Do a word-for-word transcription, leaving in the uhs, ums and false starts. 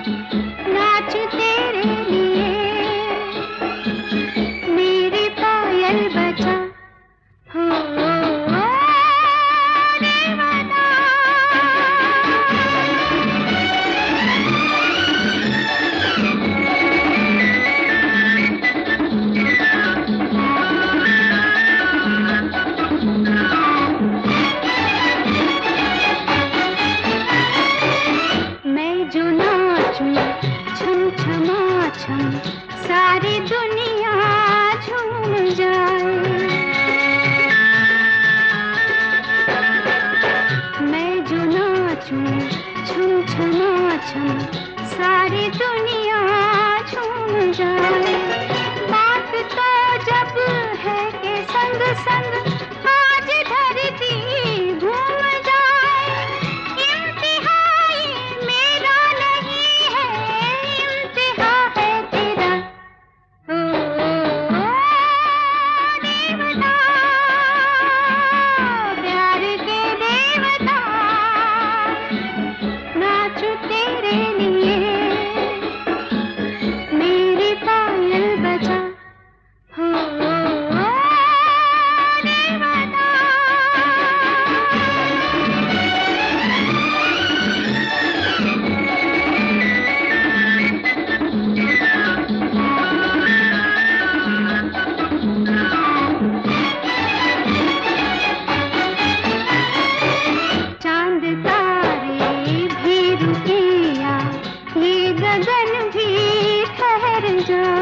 नाच तेरे लिए मेरी पायल बजा हो देवता। मैं जो नाचूं छम छमा छम सारी दुनिया झूम जाए। मैं जो नाचूं छम छमा छम सारी दुनिया झूम जाए। बात तो जब है कि संग संग आज धरती घूम जाए। इम्तिहाई मेरा नहीं है, इम्तिहा है तेरा ओ देवता, प्यार के देवता। नाचूं तेरे लिए मेरी पायल बजा हो देवता। चांद तारे भी रुकिया, ये गगन भी ठहर जा।